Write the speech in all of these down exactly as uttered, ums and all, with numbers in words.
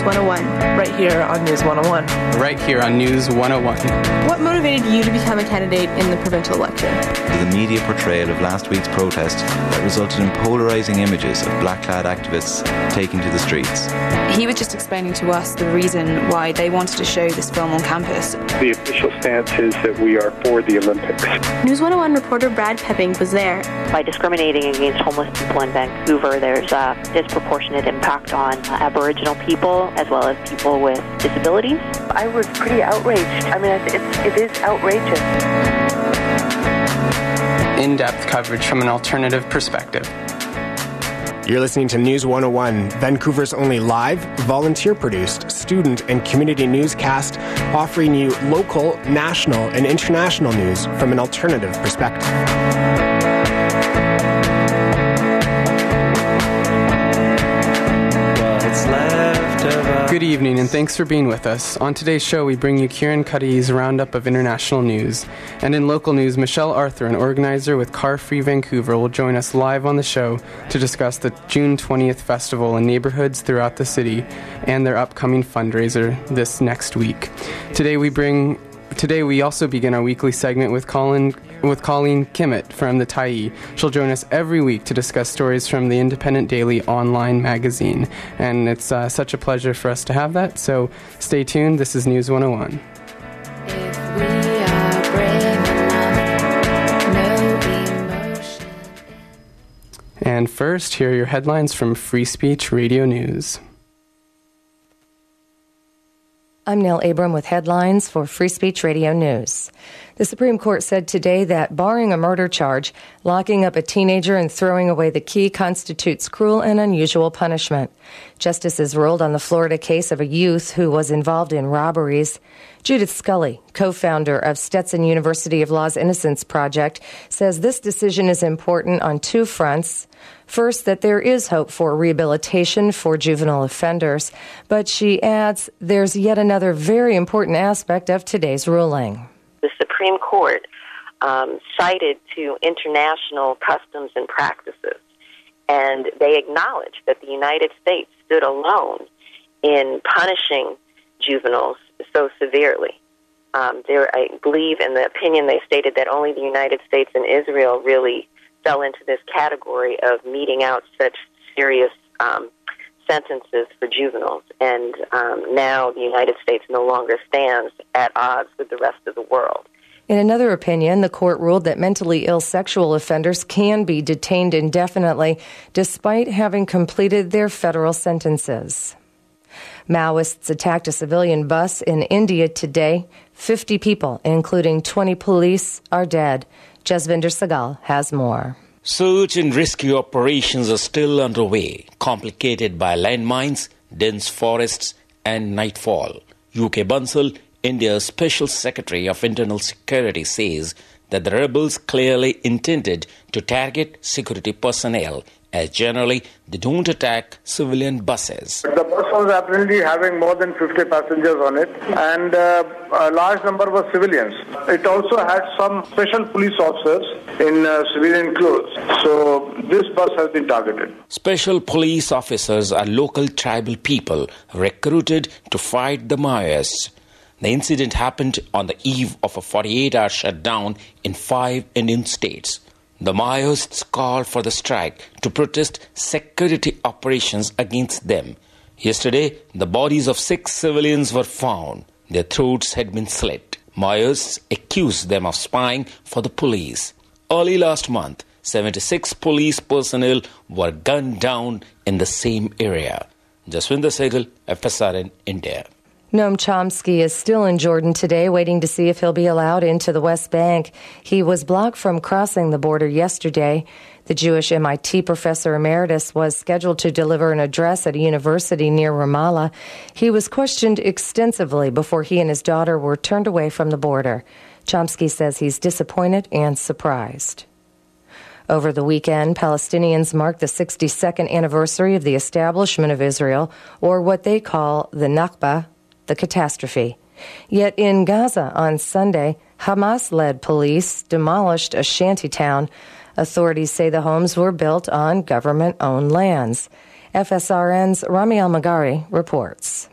one oh one. Right here on News one oh one. Right here on News one oh one. What motivated you to become a candidate in the provincial election? The media portrayal of last week's protest that resulted in polarising images of black-clad activists taking to the streets. He was just explaining to us the reason why they wanted to show this film on campus. The official stance is that we are for the Olympics. News one oh one reporter Brad Pepping was there. By discriminating against homeless people in Vancouver, there's a disproportionate impact on Aboriginal people as well as people with disabilities. I was pretty outraged. I mean, it's, it is outrageous. In-depth coverage from an alternative perspective. You're listening to News one oh one, Vancouver's only live, volunteer-produced, student and community newscast, offering you local, national, and international news from an alternative perspective. Good evening, and thanks for being with us. On today's show, we bring you Kieran Cuddy's roundup of international news. And in local news, Michelle Arthur, an organizer with Car Free Vancouver, will join us live on the show to discuss the June twentieth festival in neighborhoods throughout the city and their upcoming fundraiser this next week. Today we bring Today we also begin our weekly segment with Colin with Colleen Kimmett from the Tyee. She'll join us every week to discuss stories from the Independent Daily online magazine. And it's uh, such a pleasure for us to have that. So stay tuned. This is News one oh one. If we are brave enough, no emotion. And first, here are your headlines from Free Speech Radio News. I'm Nell Abram with headlines for Free Speech Radio News. The Supreme Court said today that barring a murder charge, locking up a teenager and throwing away the key constitutes cruel and unusual punishment. Justices ruled on the Florida case of a youth who was involved in robberies. Judith Scully, co-founder of Stetson University of Law's Innocence Project, says this decision is important on two fronts. First, that there is hope for rehabilitation for juvenile offenders, but she adds there's yet another very important aspect of today's ruling. The Supreme Court um, cited to international customs and practices, and they acknowledged that the United States stood alone in punishing juveniles so severely. Um, there, I believe in the opinion they stated that only the United States and Israel really fell into this category of meting out such serious um, sentences for juveniles. And um, now the United States no longer stands at odds with the rest of the world. In another opinion, the court ruled that mentally ill sexual offenders can be detained indefinitely despite having completed their federal sentences. Maoists attacked a civilian bus in India today. Fifty people, including twenty police, are dead. Jasvinder Sagal has more. Search and rescue operations are still underway, complicated by landmines, dense forests, and nightfall. U K Bansal, India's Special Secretary of Internal Security, says that the rebels clearly intended to target security personnel, as generally they don't attack civilian buses. The bus was apparently having more than fifty passengers on it, and uh, a large number were civilians. It also had some special police officers in uh, civilian clothes, so this bus has been targeted. Special police officers are local tribal people recruited to fight the Maoists. The incident happened on the eve of a forty-eight hour shutdown in five Indian states. The Maoists called for the strike to protest security operations against them. Yesterday, the bodies of six civilians were found. Their throats had been slit. Maoists accused them of spying for the police. Early last month, seventy-six police personnel were gunned down in the same area. Jaswinder Sehgal, F S R N, India. Noam Chomsky is still in Jordan today, waiting to see if he'll be allowed into the West Bank. He was blocked from crossing the border yesterday. The Jewish M I T professor emeritus was scheduled to deliver an address at a university near Ramallah. He was questioned extensively before he and his daughter were turned away from the border. Chomsky says he's disappointed and surprised. Over the weekend, Palestinians marked the sixty-second anniversary of the establishment of Israel, or what they call the Nakba, the catastrophe. Yet in Gaza on Sunday, Hamas-led police demolished a shantytown. Authorities say the homes were built on government-owned lands. F S R N's Rami Al-Magari reports.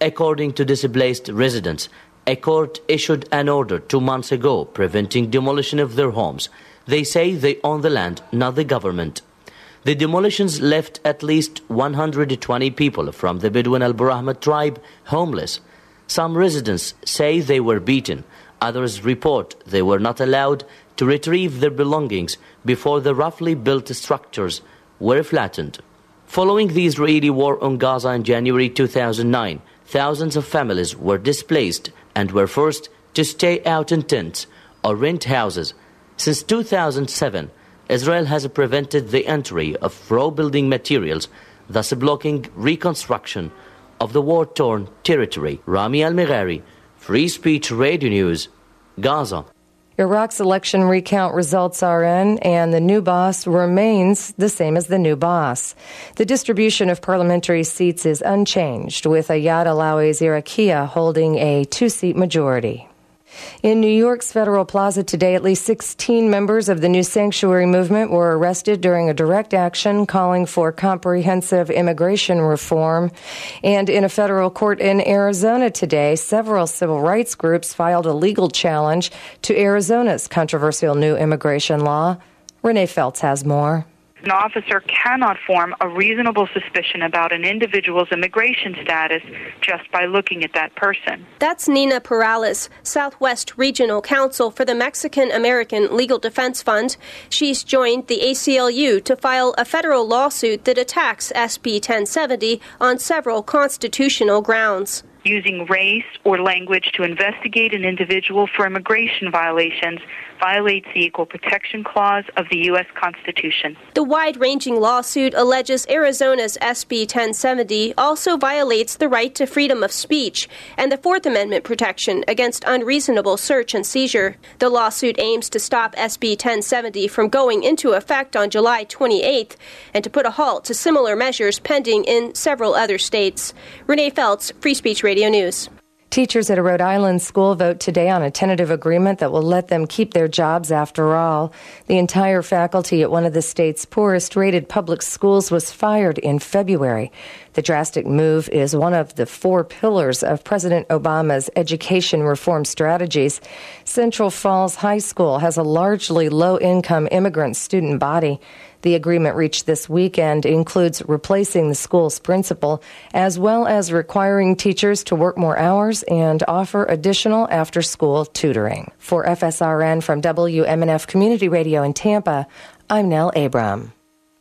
According to displaced residents, a court issued an order two months ago preventing demolition of their homes. They say they own the land, not the government. The demolitions left at least one hundred twenty people from the Bedouin al-Burahma tribe homeless. Some residents say they were beaten. Others report they were not allowed to retrieve their belongings before the roughly built structures were flattened. Following the Israeli war on Gaza in January two thousand nine, thousands of families were displaced and were forced to stay out in tents or rent houses. Since two thousand seven, Israel has prevented the entry of raw building materials, thus blocking reconstruction of the war-torn territory. Rami Al-Meghari, Free Speech Radio News, Gaza. Iraq's election recount results are in, and the new boss remains the same as the new boss. The distribution of parliamentary seats is unchanged, with Ayad Alawi's Iraqiya holding a two-seat majority. In New York's Federal Plaza today, at least sixteen members of the New Sanctuary movement were arrested during a direct action calling for comprehensive immigration reform. And in a federal court in Arizona today, several civil rights groups filed a legal challenge to Arizona's controversial new immigration law. Renee Feltz has more. An officer cannot form a reasonable suspicion about an individual's immigration status just by looking at that person. That's Nina Perales, Southwest Regional Counsel for the Mexican American Legal Defense Fund. She's joined the A C L U to file a federal lawsuit that attacks S B ten seventy on several constitutional grounds. Using race or language to investigate an individual for immigration violations violates the Equal Protection Clause of the U S Constitution. The wide-ranging lawsuit alleges Arizona's S B ten seventy also violates the right to freedom of speech and the Fourth Amendment protection against unreasonable search and seizure. The lawsuit aims to stop S B ten seventy from going into effect on July twenty-eighth and to put a halt to similar measures pending in several other states. Renee Feltz, Free Speech Radio News. Teachers at a Rhode Island school vote today on a tentative agreement that will let them keep their jobs after all. The entire faculty at one of the state's poorest-rated public schools was fired in February. The drastic move is one of the four pillars of President Obama's education reform strategies. Central Falls High School has a largely low-income immigrant student body. The agreement reached this weekend includes replacing the school's principal, as well as requiring teachers to work more hours and offer additional after-school tutoring. For F S R N from W M N F Community Radio in Tampa, I'm Nell Abram.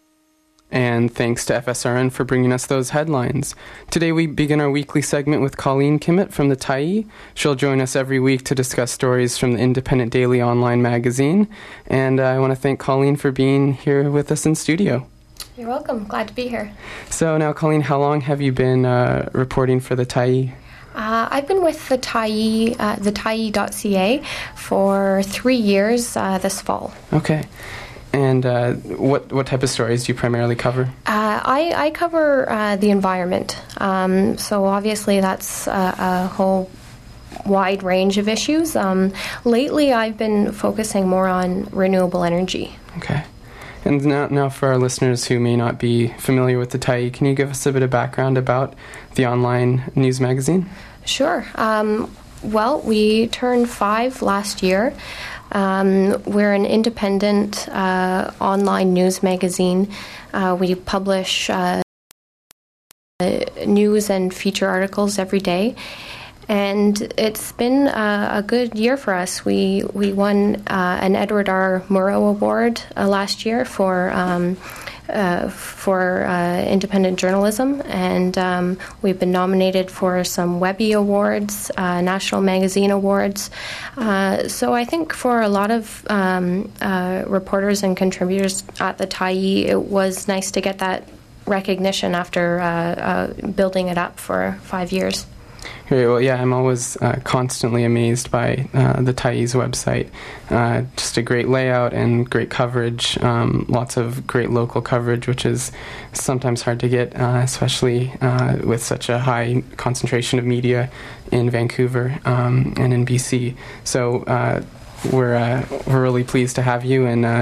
And thanks to F S R N for bringing us those headlines. Today we begin our weekly segment with Colleen Kimmett from the Tyee. She'll join us every week to discuss stories from the Independent Daily Online magazine. And uh, I want to thank Colleen for being here with us in studio. You're welcome. Glad to be here. So now, Colleen, how long have you been uh, reporting for the Tyee? Uh, I've been with the Tyee, uh, the Tyee dot C A for three years uh, this fall. Okay. And uh, what what type of stories do you primarily cover? Uh, I, I cover uh, the environment. Um, so obviously that's a, a whole wide range of issues. Um, lately I've been focusing more on renewable energy. Okay. And now, now for our listeners who may not be familiar with the Tyee, can you give us a bit of background about the online news magazine? Sure. Um, well, we turned five last year. Um, we're an independent uh, online news magazine. Uh, we publish uh, news and feature articles every day. And it's been uh, a good year for us. We we won uh, an Edward R. Murrow Award uh, last year for um, uh, for uh, independent journalism, and um, we've been nominated for some Webby Awards, uh, National Magazine Awards. Uh, so I think for a lot of um, uh, reporters and contributors at the Tyee, it was nice to get that recognition after uh, uh, building it up for five years. Great. Well, yeah, I'm always uh, constantly amazed by uh, the Tyee's website. Uh, just a great layout and great coverage, um, lots of great local coverage, which is sometimes hard to get, uh, especially uh, with such a high concentration of media in Vancouver um, and in B C. So uh, we're uh, we're really pleased to have you, and uh,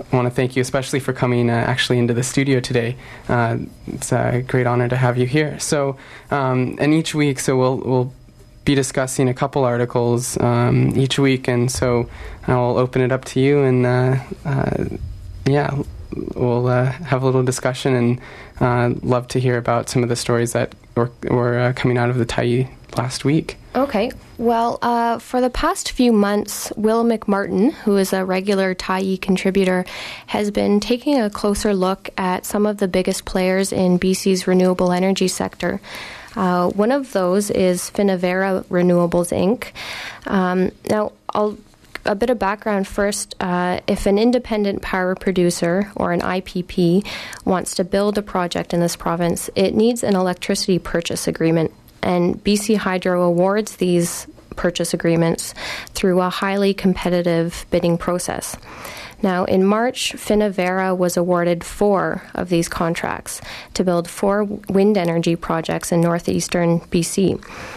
I want to thank you especially for coming uh, actually into the studio today. Uh, it's a great honor to have you here. So, um, and each week, so we'll we'll be discussing a couple articles um, each week, and so I'll open it up to you, and uh, uh, yeah, we'll uh, have a little discussion, and uh, love to hear about some of the stories that were, were uh, coming out of the Tyee last week. Okay. Well, uh, for the past few months, Will McMartin, who is a regular Tyee contributor, has been taking a closer look at some of the biggest players in B C's renewable energy sector. Uh, one of those is Finnavera Renewables, Incorporated. Um, now, I'll a bit of background first. Uh, if an independent power producer or an I P P wants to build a project in this province, it needs an electricity purchase agreement. And B C Hydro awards these purchase agreements through a highly competitive bidding process. Now, in March, Finnavera was awarded four of these contracts to build four wind energy projects in northeastern B C.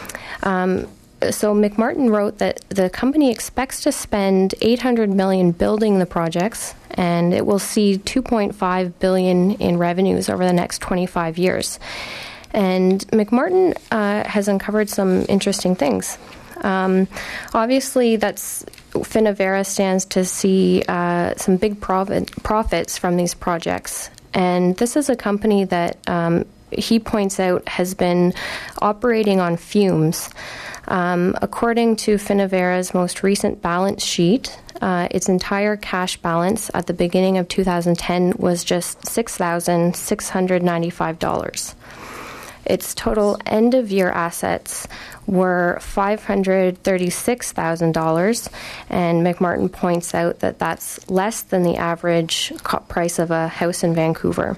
Um, so McMartin wrote that the company expects to spend eight hundred million dollars building the projects, and it will see two point five billion dollars in revenues over the next twenty-five years. And McMartin uh, has uncovered some interesting things. Um, obviously, that's Finnavera stands to see uh, some big profit, profits from these projects. And this is a company that um, he points out has been operating on fumes. Um, according to Finnavera's most recent balance sheet, uh, its entire cash balance at the beginning of two thousand ten was just six thousand six hundred ninety-five dollars. Its total end-of-year assets were five hundred thirty-six thousand dollars, and McMartin points out that that's less than the average price of a house in Vancouver.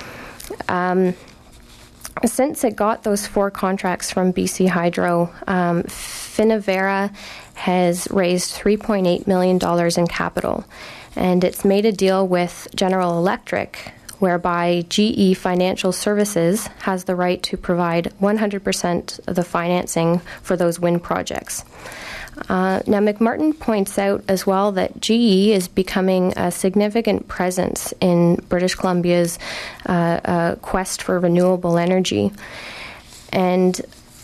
Um, since it got those four contracts from B C Hydro, um, Finnavera has raised three point eight million dollars in capital, and it's made a deal with General Electric, whereby G E Financial Services has the right to provide one hundred percent of the financing for those wind projects. Uh, now, McMartin points out as well that G E is becoming a significant presence in British Columbia's uh, uh, quest for renewable energy. And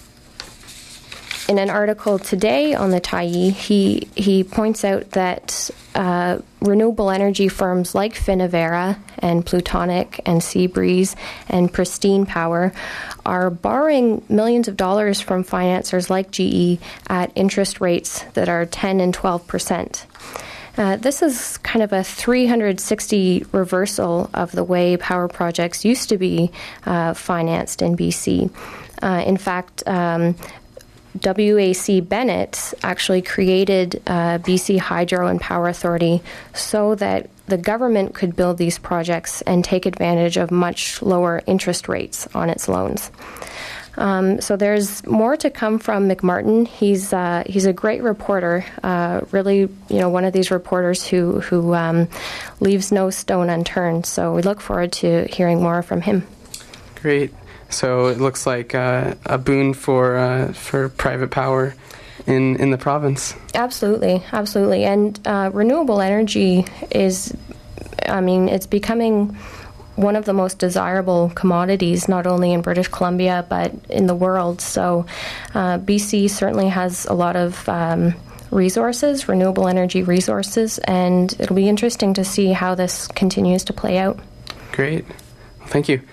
in an article today on the Tyee, he he points out that uh, renewable energy firms like Finnavera and Plutonic and Seabreeze and Pristine Power are borrowing millions of dollars from financiers like G E at interest rates that are ten and twelve percent. Uh, this is kind of a three hundred sixty reversal of the way power projects used to be uh, financed in B C. Uh, in fact, um, W A C Bennett actually created uh, B C Hydro and Power Authority so that the government could build these projects and take advantage of much lower interest rates on its loans. Um, so there's more to come from McMartin. He's uh, he's a great reporter, uh, really, you know, one of these reporters who who um, leaves no stone unturned. So we look forward to hearing more from him. Great. So it looks like uh, a boon for uh, for private power in, in the province. Absolutely, absolutely. And uh, renewable energy is, I mean, it's becoming one of the most desirable commodities, not only in British Columbia, but in the world. So uh, B C certainly has a lot of um, resources, renewable energy resources, and it'll be interesting to see how this continues to play out. Great. Well, thank you.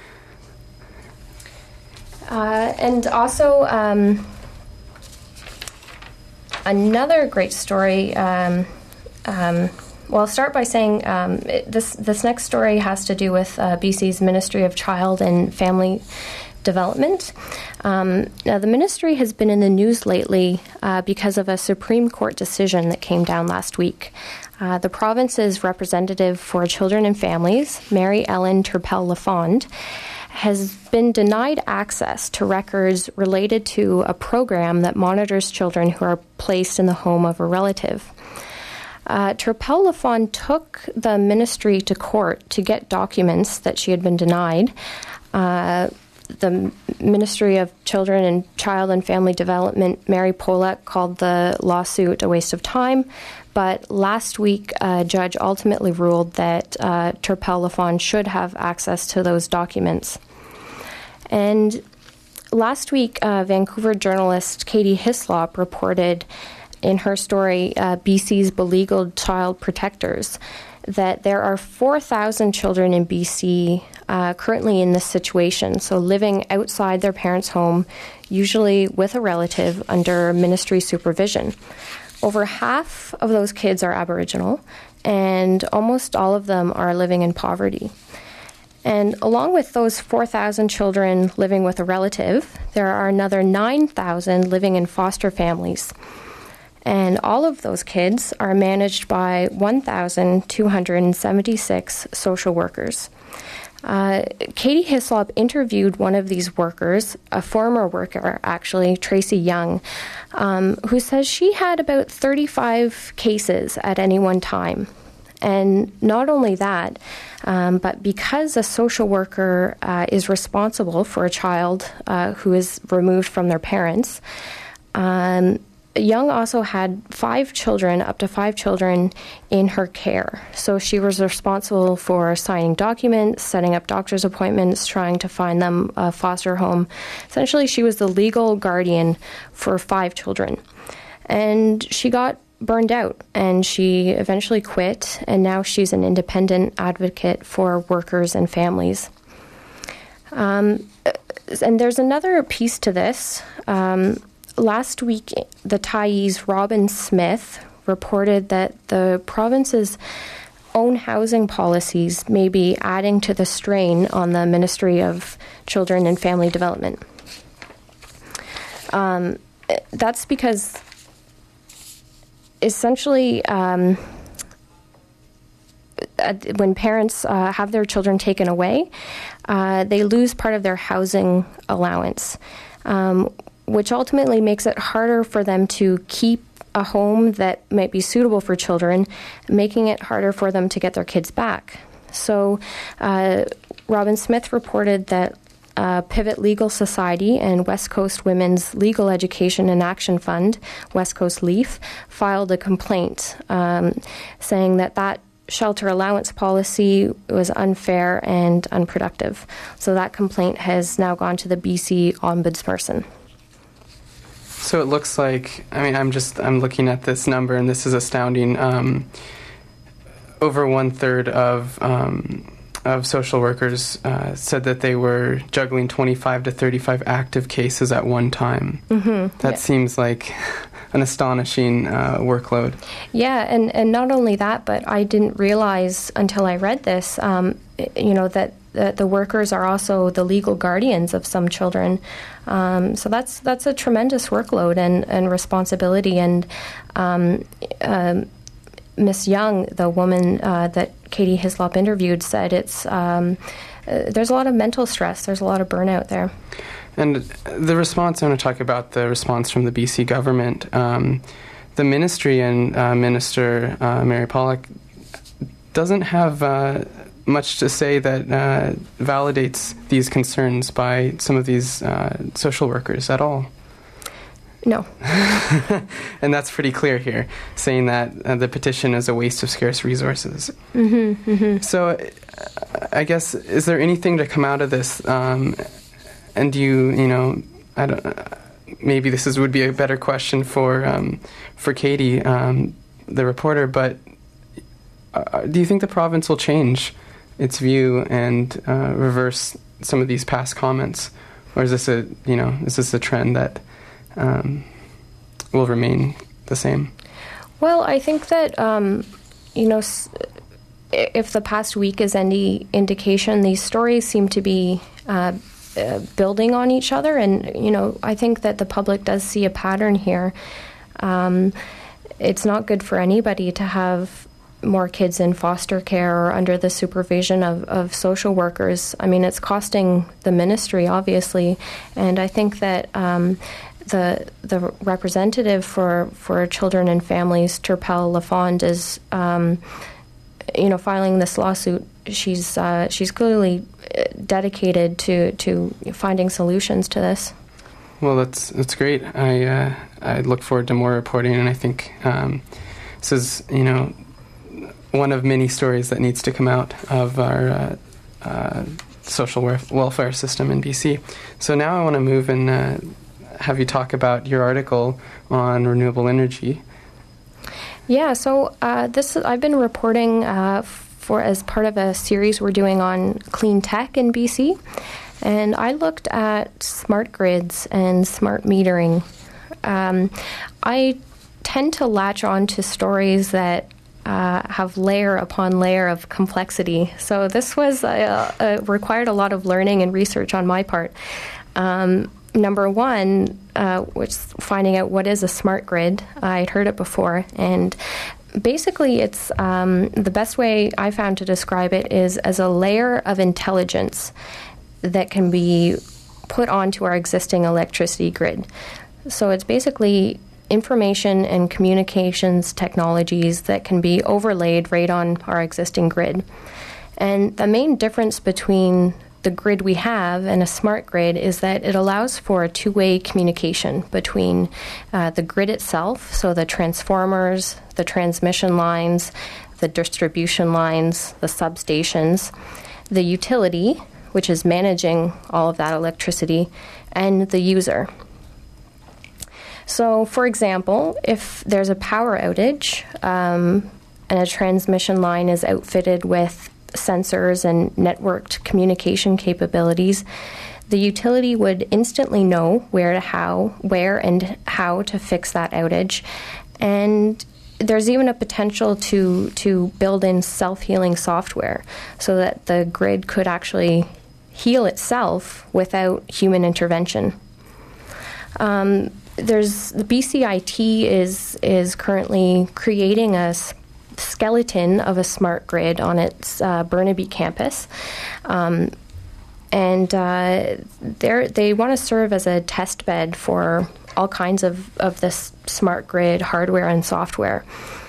Uh, and also, um, another great story. Um, um, well, I'll start by saying um, it, this this next story has to do with uh, B C's Ministry of Child and Family Development. Um, now, the ministry has been in the news lately uh, because of a Supreme Court decision that came down last week. Uh, the province's representative for Children and Families, Mary Ellen Turpel-Lafond, has been denied access to records related to a program that monitors children who are placed in the home of a relative. Uh, Turpel-Lafond took the ministry to court to get documents that she had been denied. Uh, the Ministry of Children and Child and Family Development, Mary Polak, called the lawsuit a waste of time. But last week, a judge ultimately ruled that uh, Turpel Lafond should have access to those documents. And last week, uh, Vancouver journalist Katie Hislop reported in her story, uh, B C's Beleaguered Child Protectors, that there are four thousand children in B C uh, currently in this situation, so living outside their parents' home, usually with a relative under ministry supervision. Over half of those kids are Aboriginal, and almost all of them are living in poverty. And along with those four thousand children living with a relative, there are another nine thousand living in foster families. And all of those kids are managed by one thousand two hundred seventy-six social workers. Uh, Katie Hislop interviewed one of these workers, a former worker actually, Tracy Young, um, who says she had about thirty-five cases at any one time. And not only that, um, but because a social worker uh, is responsible for a child uh, who is removed from their parents, um, Young also had five children, up to five children, in her care. So she was responsible for signing documents, setting up doctor's appointments, trying to find them a foster home. Essentially, she was the legal guardian for five children. And she got burned out, and she eventually quit, and now she's an independent advocate for workers and families. Um, and there's another piece to this. Um, Last week, the Tyee's Robin Smith reported that the province's own housing policies may be adding to the strain on the Ministry of Children and Family Development. Um, that's because essentially um, when parents uh, have their children taken away, uh, they lose part of their housing allowance, um, which ultimately makes it harder for them to keep a home that might be suitable for children, making it harder for them to get their kids back. So uh, Robin Smith reported that uh, Pivot Legal Society and West Coast Women's Legal Education and Action Fund, West Coast LEAF, filed a complaint um, saying that that shelter allowance policy was unfair and unproductive. So that complaint has now gone to the B C Ombudsperson. So it looks like, I mean, I'm just, I'm looking at this number, and this is astounding. Um, over one third of um, of social workers uh, said that they were juggling twenty-five to thirty-five active cases at one time. Mm-hmm. That yeah. seems like an astonishing uh, workload. Yeah, and, and not only that, but I didn't realize until I read this, um, you know, that the, the workers are also the legal guardians of some children. Um, so that's that's a tremendous workload and, and responsibility. And um, um, Miss Young, the woman uh, that Katie Hislop interviewed, said it's um, uh, there's a lot of mental stress. There's a lot of burnout there. And the response, I want to talk about the response from the B C government. Um, the ministry and uh, Minister uh, Mary Polak doesn't have uh, much to say that uh, validates these concerns by some of these uh, social workers at all. No. And that's pretty clear here, saying that uh, the petition is a waste of scarce resources. Mm-hmm, mm-hmm. So uh, I guess, is there anything to come out of this? Um, and do you, you know, I don't, uh, maybe this is would be a better question for um, for Katie, um, the reporter, but uh, do you think the province will change its view and uh, reverse some of these past comments? Or is this a, you know, is this a trend that um, will remain the same? Well, I think that, um, you know, s- if the past week is any indication, these stories seem to be uh, uh, building on each other. And, you know, I think that the public does see a pattern here. Um, it's not good for anybody to have more kids in foster care or under the supervision of, of social workers. I mean, it's costing the ministry, obviously. And I think that um, the the representative for, for children and families, Turpel Lafond, is, um, you know, filing this lawsuit. She's uh, she's clearly dedicated to, to finding solutions to this. Well, that's that's great. I uh, I look forward to more reporting, and I think um, this is, you know, one of many stories that needs to come out of our uh, uh, social welfare system in B C. So now I want to move and uh, have you talk about your article on renewable energy. Yeah, so uh, this I've been reporting uh, for as part of a series we're doing on clean tech in B C. And I looked at smart grids and smart metering. Um, I tend to latch on to stories that uh, have layer upon layer of complexity. So this was uh, uh, required a lot of learning and research on my part. Um, number one, uh, which finding out what is a smart grid. I'd heard it before, and basically it's um, the best way I found to describe it is as a layer of intelligence that can be put onto our existing electricity grid. So it's basically information and communications technologies that can be overlaid right on our existing grid. And the main difference between the grid we have and a smart grid is that it allows for a two-way communication between uh, the grid itself, so the transformers, the transmission lines, the distribution lines, the substations, the utility, which is managing all of that electricity, and the user. So, for example, if there's a power outage um, and a transmission line is outfitted with sensors and networked communication capabilities, the utility would instantly know where to how, where and how to fix that outage. And there's even a potential to to build in self-healing software so that the grid could actually heal itself without human intervention. Um, there's the B C I T is is currently creating a s- skeleton of a smart grid on its uh, Burnaby campus, um, and uh, they they want to serve as a test bed for all kinds of of this smart grid hardware and software.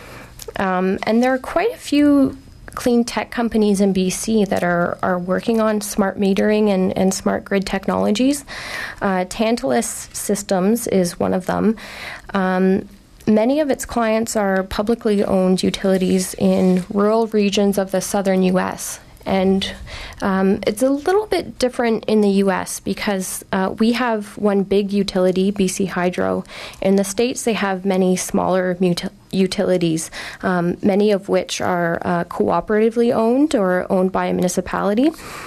Um, and there are quite a few clean tech companies in B C that are, are working on smart metering and, and smart grid technologies. Uh, Tantalus Systems is one of them. Um, many of its clients are publicly owned utilities in rural regions of the southern U S, and um, it's a little bit different in the U S because uh, we have one big utility, B C Hydro. In the States, they have many smaller mut- utilities, um, many of which are uh, cooperatively owned or owned by a municipality.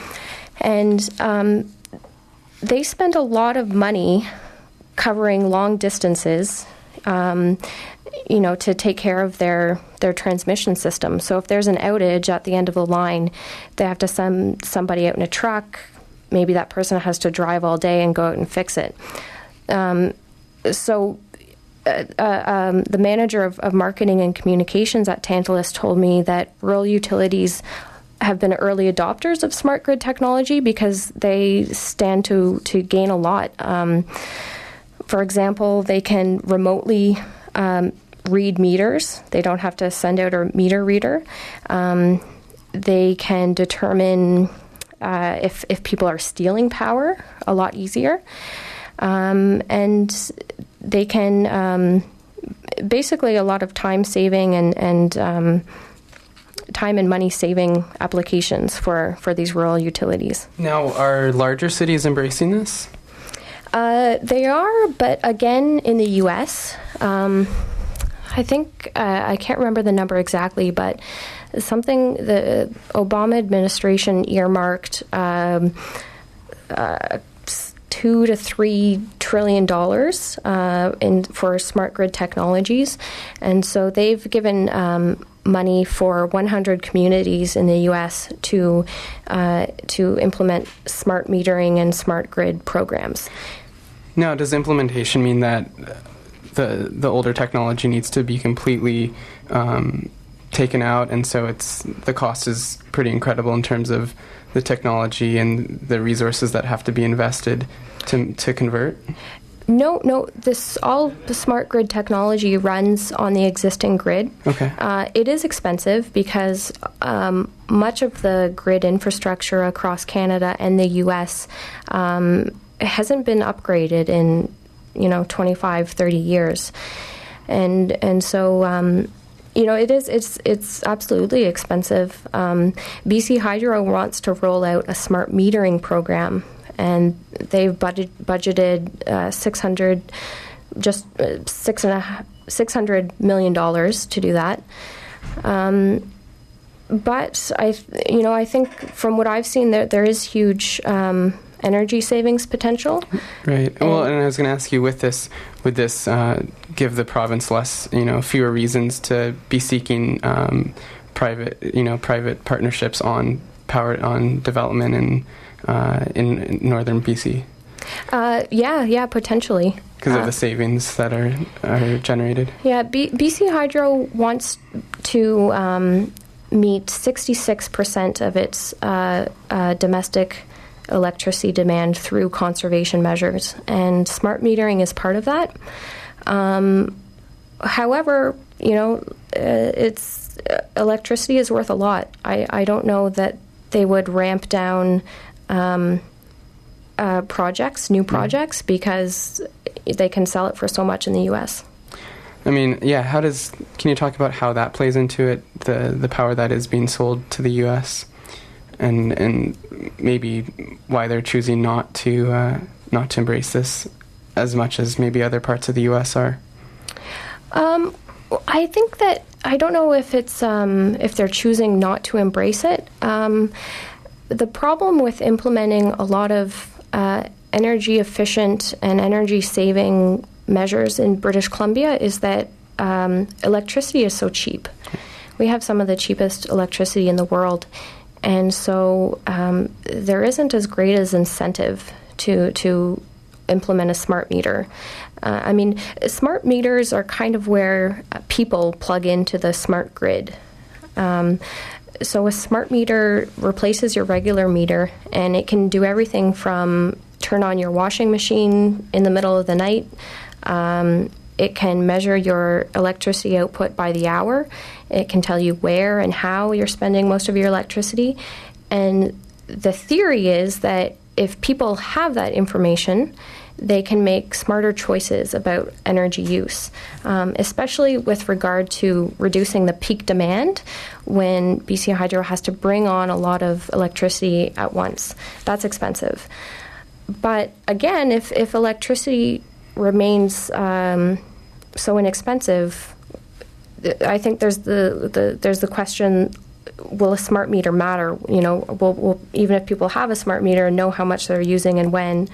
And um, they spend a lot of money covering long distances, um, you know, to take care of their, their transmission system. So if there's an outage at the end of the line, they have to send somebody out in a truck. Maybe that person has to drive all day and go out and fix it. Um, so uh, uh, um, the manager of, of marketing and communications at Tantalus told me that rural utilities have been early adopters of smart grid technology because they stand to, to gain a lot. Um, for example, they can remotely um, read meters. They don't have to send out a meter reader. Um, they can determine uh, if, if people are stealing power a lot easier. Um, and they can um, basically a lot of time saving and, and um, time and money saving applications for, for these rural utilities. Now, are larger cities embracing this? Uh, they are, but again, in the U S, um, I think, uh, I can't remember the number exactly, but something the Obama administration earmarked um, uh, two to three trillion dollars uh, in for smart grid technologies, and so they've given um, money for one hundred communities in the U S to uh, to implement smart metering and smart grid programs. Now, does implementation mean that the the older technology needs to be completely um, taken out, and so it's the cost is pretty incredible in terms of the technology and the resources that have to be invested to to convert? No, no. This all the smart grid technology runs on the existing grid. Okay. Uh, it is expensive because um, much of the grid infrastructure across Canada and the U S um, hasn't been upgraded in, you know, twenty-five, thirty years, and and so. Um, You know, it is. It's it's absolutely expensive. Um, B C Hydro wants to roll out a smart metering program, and they've budget, budgeted uh, six hundred, just uh, six and a half, six hundred million dollars to do that. Um, but I, you know, I think from what I've seen, there there is huge um, energy savings potential. Right. And well, and I was going to ask you, with this, would this uh, give the province less, you know, fewer reasons to be seeking um, private, you know, private partnerships on power on development in uh, in, in northern B C? Uh, yeah, yeah, potentially. Because uh, of the savings that are are generated. Yeah, B- BC Hydro wants to um, meet sixty-six percent of its uh, uh, domestic electricity demand through conservation measures, and smart metering is part of that. Um, however, you know, uh, it's uh, electricity is worth a lot. I, I don't know that they would ramp down um, uh, projects, new projects, mm. because they can sell it for so much in the U S. I mean, yeah. How does? Can you talk about how that plays into it? The the power that is being sold to the U S, and and maybe why they're choosing not to uh, not to embrace this as much as maybe other parts of the U S are. Um, I think that I don't know if it's um, if they're choosing not to embrace it. Um, the problem with implementing a lot of uh, energy efficient and energy saving measures in British Columbia is that um, electricity is so cheap. We have some of the cheapest electricity in the world. And so um, there isn't as great as incentive to to implement a smart meter. Uh, I mean, smart meters are kind of where people plug into the smart grid. Um, so a smart meter replaces your regular meter, and it can do everything from turn on your washing machine in the middle of the night. Um, It can measure your electricity output by the hour. It can tell you where and how you're spending most of your electricity. And the theory is that if people have that information, they can make smarter choices about energy use, um, especially with regard to reducing the peak demand when B C Hydro has to bring on a lot of electricity at once. That's expensive. But again, if, if electricity remains um, so inexpensive, I think there's the, the there's the question: will a smart meter matter? You know, will, will even if people have a smart meter and know how much they're using and when,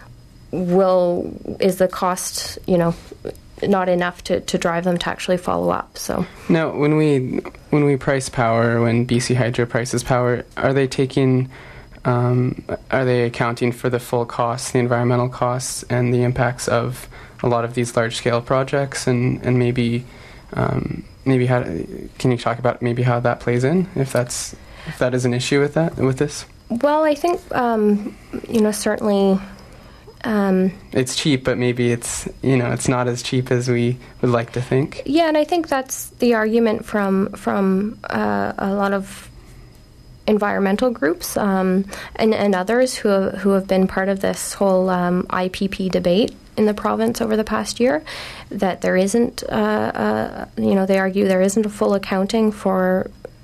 will is the cost, you know, not enough to, to drive them to actually follow up? So now, when we when we price power, when B C Hydro prices power, are they taking Um, are they accounting for the full costs, the environmental costs, and the impacts of a lot of these large-scale projects? And, and maybe, um, maybe how can you talk about maybe how that plays in, if that's if that is an issue with that with this? Well, I think um, you know certainly. Um, it's cheap, but maybe it's you know it's not as cheap as we would like to think. Yeah, and I think that's the argument from from uh, a lot of environmental groups um, and, and others who have, who have been part of this whole um, I P P debate in the province over the past year, that there isn't, uh, uh, you know, they argue there isn't a full accounting for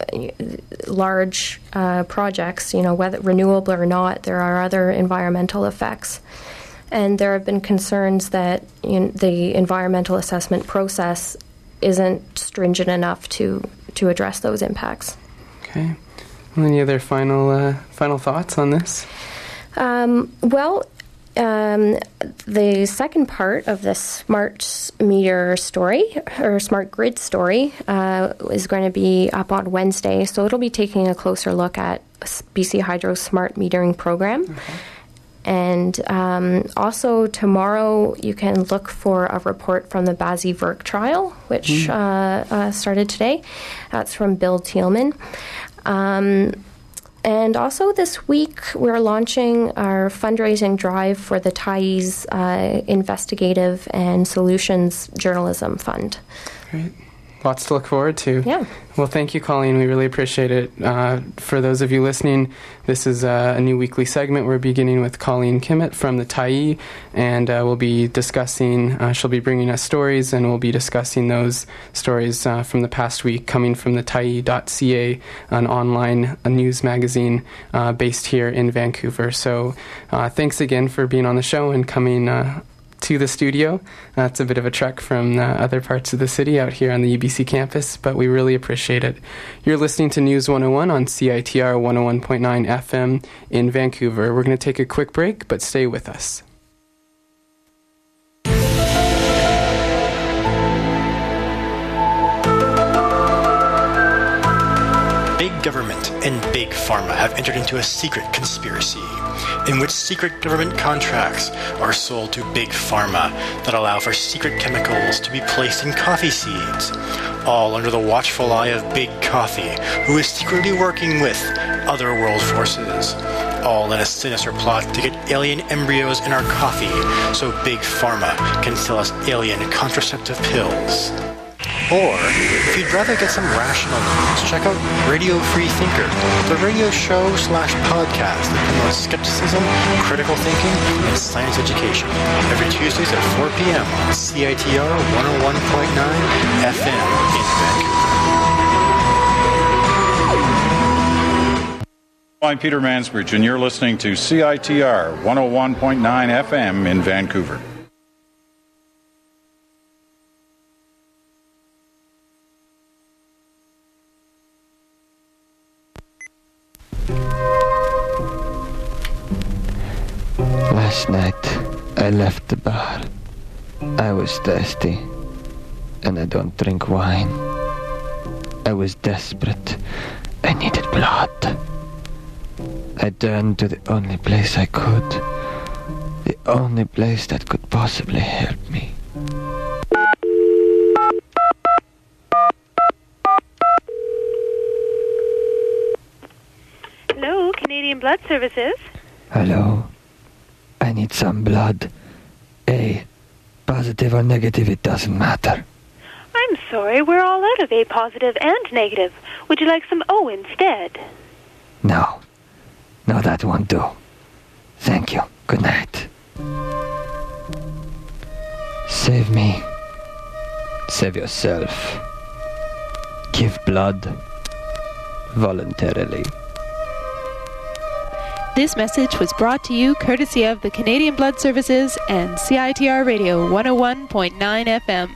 large uh, projects, you know, whether renewable or not, there are other environmental effects. And there have been concerns that you know, the environmental assessment process isn't stringent enough to, to address those impacts. Okay. Any other final uh, final thoughts on this? Um, well, um, the second part of the smart meter story, or smart grid story, uh, is going to be up on Wednesday. So it'll be taking a closer look at B C Hydro's smart metering program. Okay. And um, also tomorrow you can look for a report from the Basie-Vierk trial, which mm. uh, uh, started today. That's from Bill Thielman. Um, And also this week, we're launching our fundraising drive for the Ty's uh, Investigative and Solutions Journalism Fund. Great. Lots to look forward to. Yeah. Well, thank you, Colleen. We really appreciate it. Uh, for those of you listening, this is uh, a new weekly segment. We're beginning with Colleen Kimmett from the Tyee, and uh, we'll be discussing, uh, she'll be bringing us stories, and we'll be discussing those stories uh, from the past week coming from the tyee dot c a, an online a news magazine uh, based here in Vancouver. So uh, thanks again for being on the show and coming uh, to the studio. That's uh, a bit of a trek from uh, other parts of the city out here on the U B C campus, but we really appreciate it. You're listening to News one oh one on C I T R one oh one point nine F M in Vancouver. We're going to take a quick break, but stay with us. Big government and big pharma have entered into a secret conspiracy in which secret government contracts are sold to big pharma that allow for secret chemicals to be placed in coffee seeds, all under the watchful eye of Big Coffee, who is secretly working with other world forces, all in a sinister plot to get alien embryos in our coffee so Big Pharma can sell us alien contraceptive pills. Or, if you'd rather get some rational news, check out Radio Free Thinker, the radio show slash podcast that promotes skepticism, critical thinking, and science education. Every Tuesdays at four p.m. on C I T R one oh one point nine F M in Vancouver. I'm Peter Mansbridge, and you're listening to C I T R one oh one point nine F M in Vancouver. Last night, I left the bar. I was thirsty, and I don't drink wine. I was desperate. I needed blood. I turned to the only place I could. The only place that could possibly help me. Hello, Canadian Blood Services. Hello. I need some blood. A. Positive or negative, it doesn't matter. I'm sorry, we're all out of A positive and negative. Would you like some O instead? No. No, that won't do. Thank you. Good night. Save me. Save yourself. Give blood. Voluntarily. This message was brought to you courtesy of the Canadian Blood Services and C I T R Radio one oh one point nine F M.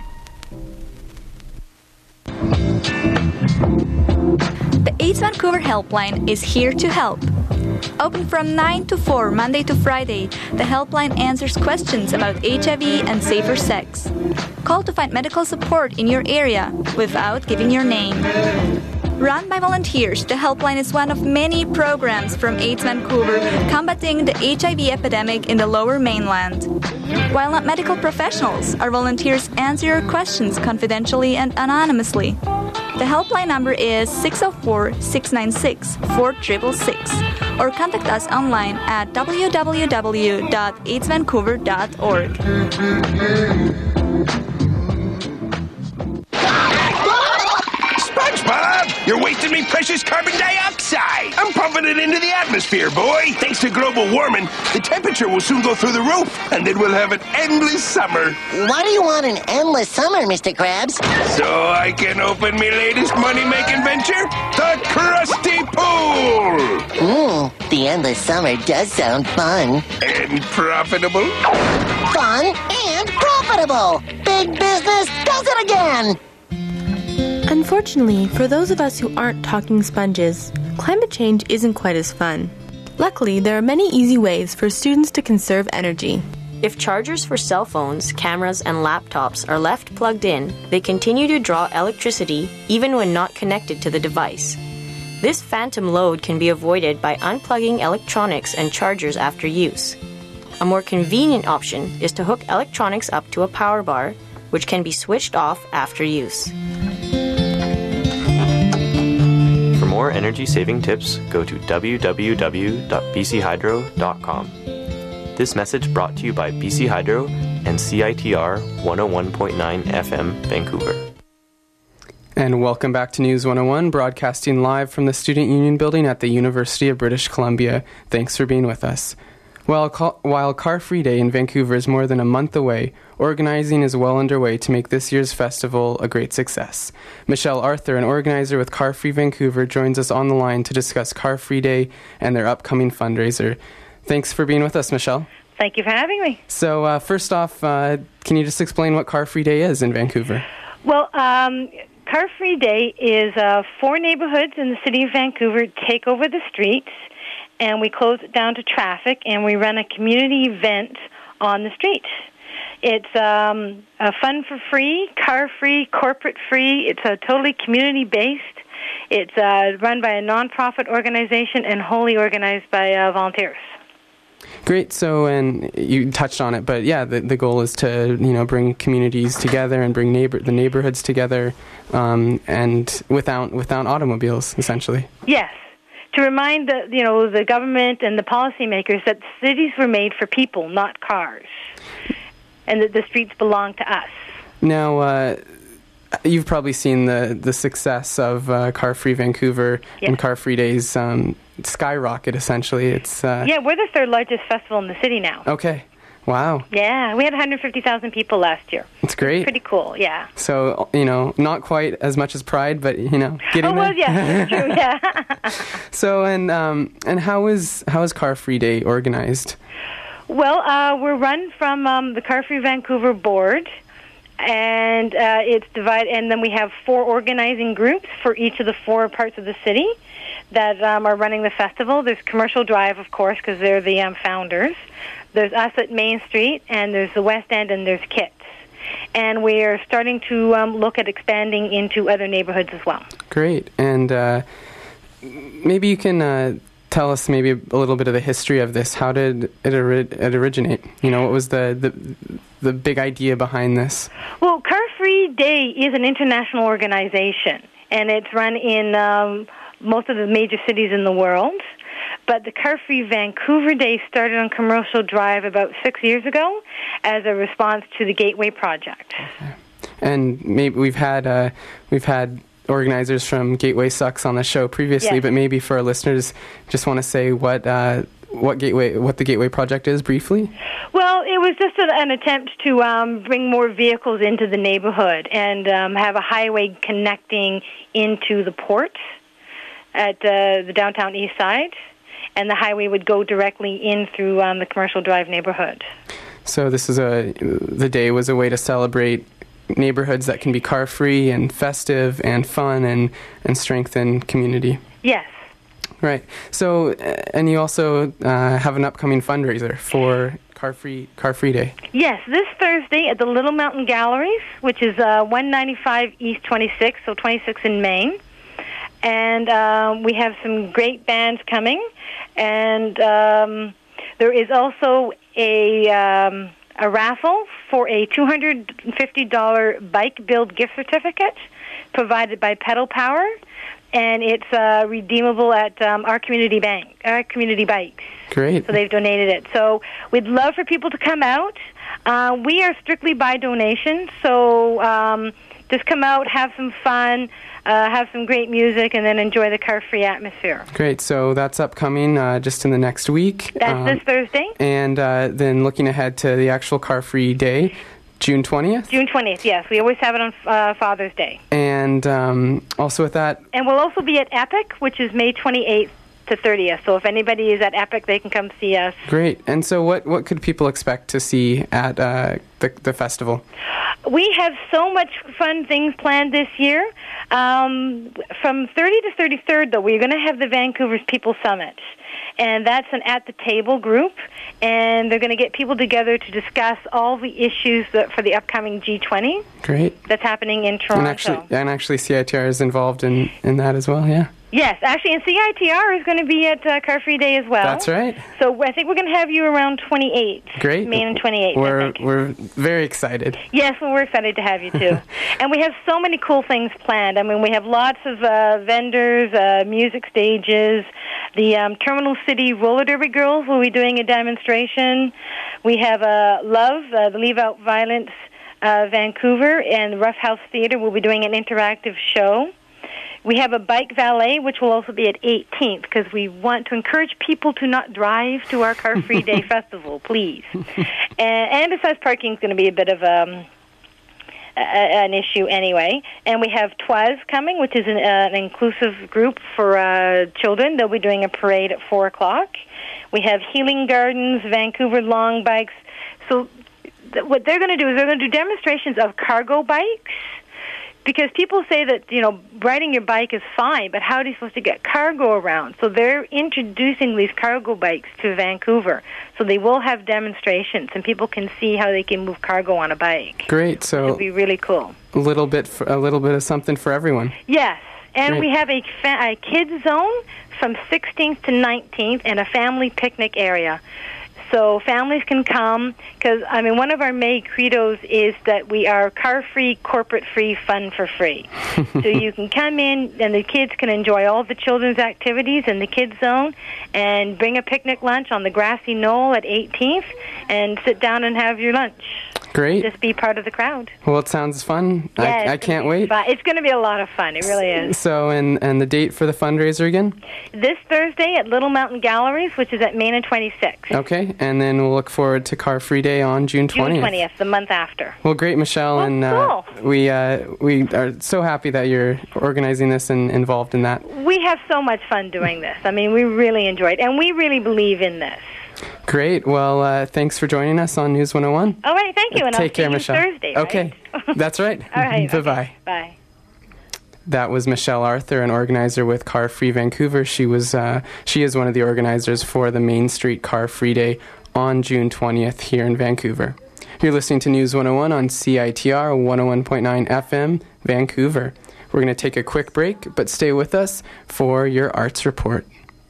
The AIDS Vancouver Helpline is here to help. Open from nine to four, Monday to Friday, the helpline answers questions about H I V and safer sex. Call to find medical support in your area without giving your name. Run by volunteers, the helpline is one of many programs from AIDS Vancouver combating the H I V epidemic in the Lower Mainland. While not medical professionals, our volunteers answer your questions confidentially and anonymously. The helpline number is six oh four, six nine six, four six six six or contact us online at w w w dot aids vancouver dot org. SpongeBob, you're wasting me precious carbon dioxide. I'm pumping it into the atmosphere, boy. Thanks to global warming, the temperature will soon go through the roof, and then we'll have an endless summer. Why do you want an endless summer, Mister Krabs? So I can open my latest money-making venture, the Krusty Pool. Mmm, the endless summer does sound fun. And profitable. Fun and profitable. Big business does it again. Unfortunately, for those of us who aren't talking sponges, climate change isn't quite as fun. Luckily, there are many easy ways for students to conserve energy. If chargers for cell phones, cameras, and laptops are left plugged in, they continue to draw electricity even when not connected to the device. This phantom load can be avoided by unplugging electronics and chargers after use. A more convenient option is to hook electronics up to a power bar, which can be switched off after use. For more energy-saving tips, go to w w w dot b c hydro dot com. This message brought to you by B C Hydro and C I T R one oh one point nine F M, Vancouver. And welcome back to News one oh one, broadcasting live from the Student Union Building at the University of British Columbia. Thanks for being with us. While, while Car Free Day in Vancouver is more than a month away, organizing is well underway to make this year's festival a great success. Michelle Arthur, an organizer with Car Free Vancouver, joins us on the line to discuss Car Free Day and their upcoming fundraiser. Thanks for being with us, Michelle. Thank you for having me. So uh, first off, uh, can you just explain what Car Free Day is in Vancouver? Well, um, Car Free Day is uh, four neighborhoods in the city of Vancouver take over the streets, and we close it down to traffic, and we run a community event on the street. It's um, a fun for free, car free, corporate free. It's uh, totally community-based. It's uh, run by a nonprofit organization and wholly organized by uh, volunteers. Great. So, and you touched on it, but yeah, the, the goal is to, you know, bring communities together and bring neighbor the neighborhoods together, um, and without without automobiles, essentially. Yes, to remind the you know the government and the policymakers that cities were made for people, not cars, and that the streets belong to us. Now, uh, you've probably seen the the success of uh, Car Free Vancouver yes. and Car Free Days. Um, skyrocket, essentially. It's uh, yeah, we're the third largest festival in the city now. Okay. Wow. Yeah, we had one hundred fifty thousand people last year. It's great. It's pretty cool, yeah. So, you know, not quite as much as Pride, but, you know, getting oh, well, there. yeah, that's true, yeah. So, and um, and how is how is Car Free Day organized? Well, uh, we're run from um, the Car Free Vancouver board, and uh, it's divided, and then we have four organizing groups for each of the four parts of the city that um, are running the festival. There's Commercial Drive, of course, because they're the um, founders. There's us at Main Street, and there's the West End, and there's Kits. And we are starting to um, look at expanding into other neighborhoods as well. Great. And uh, maybe you can uh, tell us maybe a little bit of the history of this. How did it, ori- it originate? You know, what was the, the the big idea behind this? Well, Car Free Day is an international organization, and it's run in um, most of the major cities in the world. But the Car Free Vancouver Day started on Commercial Drive about six years ago as a response to the Gateway Project. Okay. And maybe we've had uh, we've had organizers from Gateway Sucks on the show previously, yes. but maybe for our listeners, just want to say what uh, what Gateway what the Gateway Project is briefly. Well, it was just a, an attempt to um, bring more vehicles into the neighborhood and um, have a highway connecting into the port at uh, the downtown east side, and the highway would go directly in through um, the Commercial Drive neighborhood. So this is a the day was a way to celebrate neighborhoods that can be car-free and festive and fun and, and strengthen community. Yes. Right. So, uh, and you also uh, have an upcoming fundraiser for Car Free Car Free Day. Yes, this Thursday at the Little Mountain Galleries, which is uh, one ninety-five East twenty-sixth, so twenty-sixth in Maine. And uh, we have some great bands coming. And um, there is also a um, a raffle for a two hundred fifty dollars bike build gift certificate provided by Pedal Power. And it's uh, redeemable at um, our community bank, our community bikes. Great. So they've donated it. So we'd love for people to come out. Uh, we are strictly by donation, so um, just come out, have some fun, uh, have some great music, and then enjoy the car-free atmosphere. Great. So that's upcoming uh, just in the next week. That's um, this Thursday. And uh, then looking ahead to the actual car-free day, June twentieth? June twentieth, yes. We always have it on uh, Father's Day. And um, also with that... And we'll also be at Epic, which is May twenty-eighth to thirtieth. So if anybody is at Epic, they can come see us. Great. And so what, what could people expect to see at uh, the, the festival? We have so much fun things planned this year. Um, from thirtieth to thirty-third, though, we're going to have the Vancouver's People Summit. and that's an at-the-table group, and they're going to get people together to discuss all the issues that, for the upcoming G twenty. Great. That's happening in Toronto. And actually, and actually C I T R is involved in, in that as well, yeah. Yes, actually, and C I T R is going to be at uh, Car Free Day as well. That's right. So I think we're going to have you around twenty-eighth. Great. Main and twenty-eighth, We're, I think. we're very excited. Yes, well, we're excited to have you, too. And we have so many cool things planned. I mean, we have lots of uh, vendors, uh, music stages. The um, Terminal City Roller Derby Girls will be doing a demonstration. We have uh, Love, uh, the Leave Out Violence uh, Vancouver, and Rough House Theatre will be doing an interactive show. We have a bike valet, which will also be at eighteenth, because we want to encourage people to not drive to our Car Free Day Festival, please. and, and besides, parking is going to be a bit of um, a, an issue anyway. And we have Twas coming, which is an, uh, an inclusive group for uh, children. They'll be doing a parade at four o'clock. We have Healing Gardens, Vancouver Long Bikes. So th- what they're going to do is they're going to do demonstrations of cargo bikes. Because people say that, you know, riding your bike is fine, but how are you supposed to get cargo around? So they're introducing these cargo bikes to Vancouver. So they will have demonstrations, and people can see how they can move cargo on a bike. Great. So it'll be really cool. A little bit, for, a little bit of something for everyone. Yes, and Great. we have a, fa- a kids zone from sixteenth to nineteenth, and a family picnic area. So families can come, because, I mean, one of our May credos is that we are car-free, corporate-free, fun for free. So you can come in, and the kids can enjoy all the children's activities in the kids zone, and bring a picnic lunch on the grassy knoll at eighteenth, and sit down and have your lunch. Great. Just be part of the crowd. Well, it sounds fun. Yeah, I, I can't wait. Fun. It's going to be a lot of fun. It really is. So, and, and the date for the fundraiser again? This Thursday at Little Mountain Galleries, which is at Main and twenty-sixth. Okay, and then we'll look forward to Car Free Day on June twentieth. June twentieth, the month after. Well, great, Michelle, Well, and uh, cool. we uh, we are so happy that you're organizing this and involved in that. We have so much fun doing this. I mean, we really enjoy it, and we really believe in this. Great. Well, uh, thanks for joining us on News one oh one. All right, thank you, and Take I'll care, see you Michelle. Thursday, right? Okay, that's right. All right. Bye-bye. Okay. Bye. That was Michelle Arthur, an organizer with Car Free Vancouver. She was uh, she is one of the organizers for the Main Street Car Free Day on June twentieth here in Vancouver. You're listening to News one oh one on C I T R one oh one point nine F M, Vancouver. We're going to take a quick break, but stay with us for your arts report.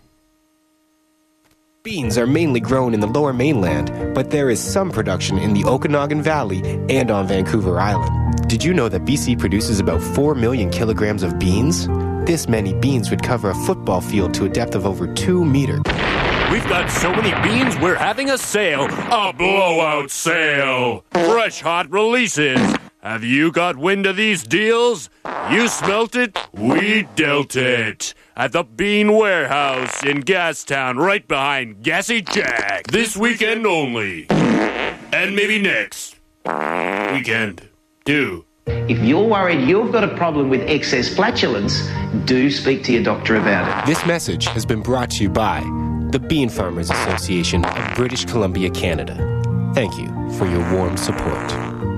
Beans are mainly grown in the Lower Mainland, but there is some production in the Okanagan Valley and on Vancouver Island. Did you know that B C produces about four million kilograms of beans? This many beans would cover a football field to a depth of over two meters. We've got so many beans, we're having a sale. A blowout sale. Fresh hot releases. Have you got wind of these deals? You smelt it, we dealt it. At the Bean Warehouse in Gastown, right behind Gassy Jack. This weekend only. And maybe next weekend, too. If you're worried you've got a problem with excess flatulence, do speak to your doctor about it. This message has been brought to you by the Bean Farmers Association of British Columbia, Canada. Thank you for your warm support.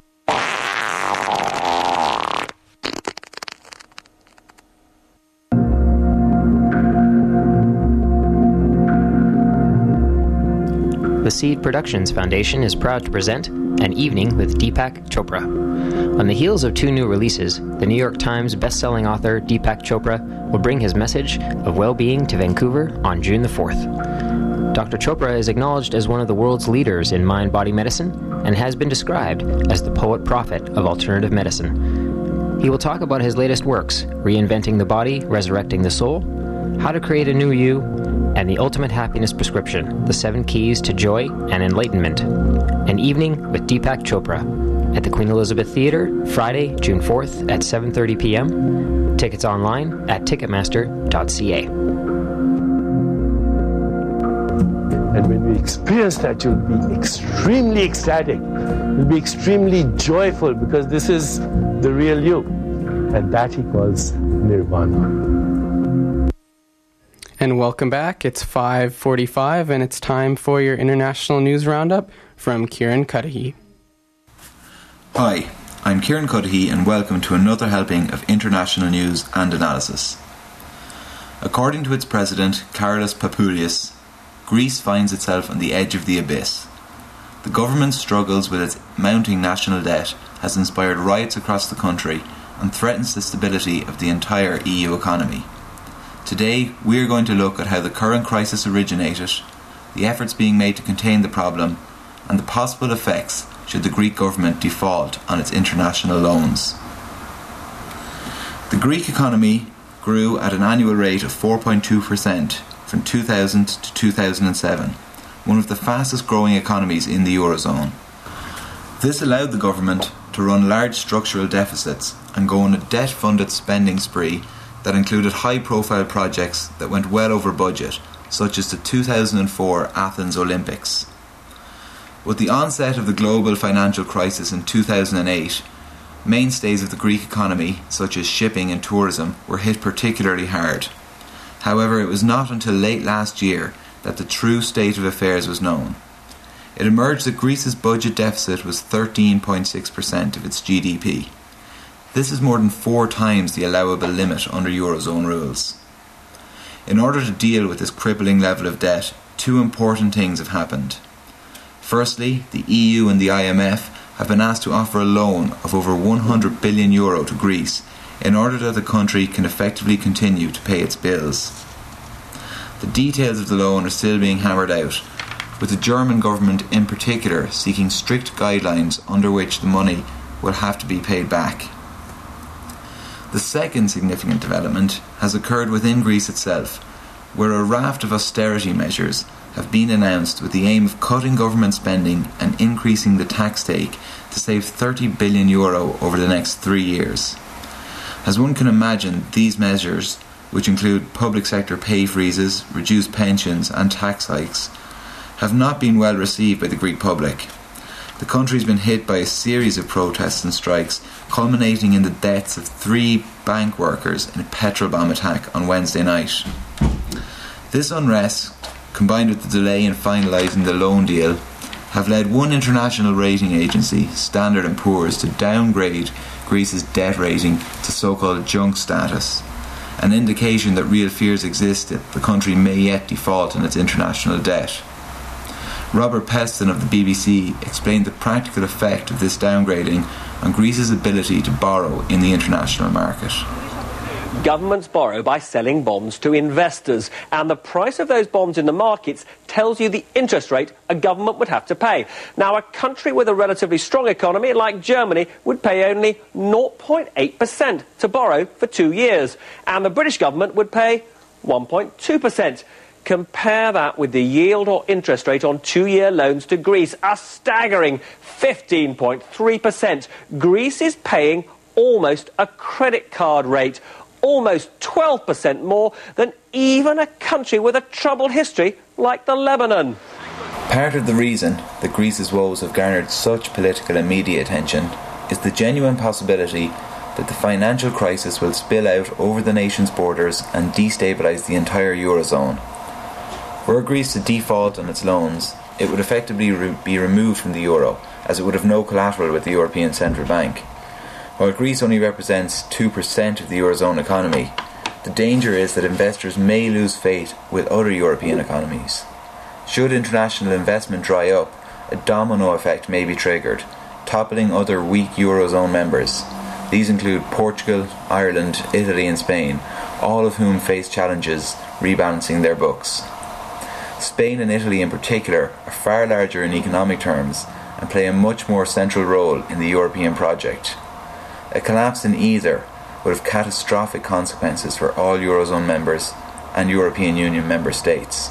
The Seed Productions Foundation is proud to present An Evening with Deepak Chopra. On the heels of two new releases, the New York Times best-selling author Deepak Chopra will bring his message of well-being to Vancouver on June the fourth. Doctor Chopra is acknowledged as one of the world's leaders in mind-body medicine and has been described as the poet-prophet of alternative medicine. He will talk about his latest works, Reinventing the Body, Resurrecting the Soul, How to Create a New You, and The Ultimate Happiness Prescription, The Seven Keys to Joy and Enlightenment. An Evening with Deepak Chopra at the Queen Elizabeth Theatre, Friday, June fourth at seven thirty p.m. Tickets online at ticketmaster dot c a. And when we experience that, you'll be extremely ecstatic. You'll be extremely joyful because this is the real you. And that he calls nirvana. And welcome back. It's five forty-five, and it's time for your International News Roundup from Kieran Cudahy. Hi, I'm Kieran Cudahy, and welcome to another helping of international news and analysis. According to its president, Carlos Papoulias, Greece finds itself on the edge of the abyss. The government's struggles with its mounting national debt has inspired riots across the country and threatens the stability of the entire E U economy. Today, we are going to look at how the current crisis originated, the efforts being made to contain the problem, and the possible effects should the Greek government default on its international loans. The Greek economy grew at an annual rate of four point two percent from two thousand to two thousand seven, one of the fastest growing economies in the Eurozone. This allowed the government to run large structural deficits and go on a debt-funded spending spree that included high-profile projects that went well over budget, such as the two thousand four Athens Olympics. With the onset of the global financial crisis in two thousand eight, mainstays of the Greek economy, such as shipping and tourism, were hit particularly hard. However, it was not until late last year that the true state of affairs was known. It emerged that Greece's budget deficit was thirteen point six percent of its G D P. This is more than four times the allowable limit under Eurozone rules. In order to deal with this crippling level of debt, two important things have happened. Firstly, the E U and the I M F have been asked to offer a loan of over one hundred billion euro to Greece in order that the country can effectively continue to pay its bills. The details of the loan are still being hammered out, with the German government in particular seeking strict guidelines under which the money will have to be paid back. The second significant development has occurred within Greece itself, where a raft of austerity measures have been announced with the aim of cutting government spending and increasing the tax take to save thirty billion euro over the next three years. As one can imagine, these measures, which include public sector pay freezes, reduced pensions and tax hikes, have not been well received by the Greek public. The country has been hit by a series of protests and strikes, culminating in the deaths of three bank workers in a petrol bomb attack on Wednesday night. This unrest, combined with the delay in finalising the loan deal, have led one international rating agency, Standard and Poor's, to downgrade Greece's debt rating to so-called junk status, an indication that real fears exist that the country may yet default on its international debt. Robert Peston of the B B C explained the practical effect of this downgrading on Greece's ability to borrow in the international market. Governments borrow by selling bonds to investors, and the price of those bonds in the markets tells you the interest rate a government would have to pay. Now, a country with a relatively strong economy like Germany would pay only zero point eight percent to borrow for two years, and the British government would pay one point two percent. Compare that with the yield or interest rate on two-year loans to Greece, a staggering fifteen point three percent. Greece is paying almost a credit card rate, almost twelve percent more than even a country with a troubled history like the Lebanon. Part of the reason that Greece's woes have garnered such political and media attention is the genuine possibility that the financial crisis will spill out over the nation's borders and destabilise the entire Eurozone. Were Greece to default on its loans, it would effectively re- be removed from the euro, as it would have no collateral with the European Central Bank. While Greece only represents two percent of the Eurozone economy, the danger is that investors may lose faith with other European economies. Should international investment dry up, a domino effect may be triggered, toppling other weak Eurozone members. These include Portugal, Ireland, Italy and Spain, all of whom face challenges rebalancing their books. Spain and Italy in particular are far larger in economic terms and play a much more central role in the European project. A collapse in either would have catastrophic consequences for all Eurozone members and European Union member states.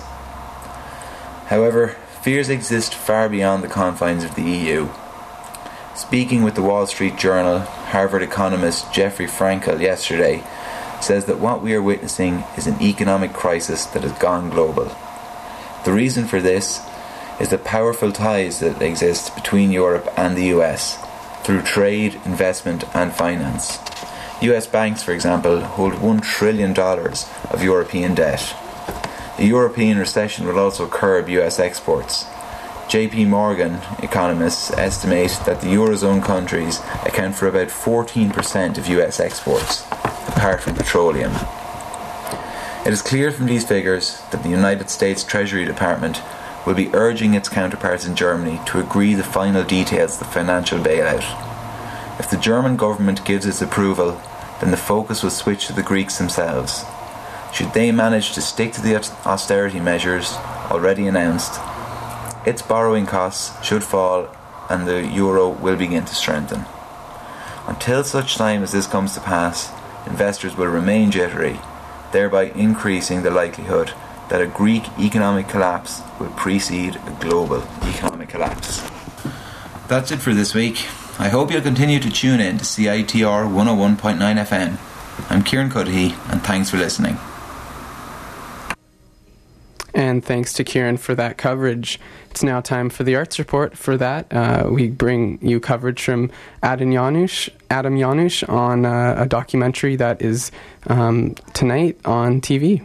However, fears exist far beyond the confines of the E U. Speaking with the Wall Street Journal, Harvard economist Jeffrey Frankel yesterday says that what we are witnessing is an economic crisis that has gone global. The reason for this is the powerful ties that exist between Europe and the U S through trade, investment and finance. U S banks, for example, hold one trillion dollars of European debt. The European recession will also curb U S exports. J P Morgan economists estimate that the Eurozone countries account for about fourteen percent of U S exports, apart from petroleum. It is clear from these figures that the United States Treasury Department will be urging its counterparts in Germany to agree the final details of the financial bailout. If the German government gives its approval, then the focus will switch to the Greeks themselves. Should they manage to stick to the austerity measures already announced, its borrowing costs should fall and the euro will begin to strengthen. Until such time as this comes to pass, investors will remain jittery, thereby increasing the likelihood that a Greek economic collapse will precede a global economic collapse. That's it for this week. I hope you'll continue to tune in to C I T R one oh one point nine F M. I'm Kieran Cudahy, and thanks for listening. And thanks to Kieran for that coverage. It's now time for the Arts Report. For that, uh, we bring you coverage from Adam Janusz, Adam Janusz on uh, a documentary that is um, tonight on T V.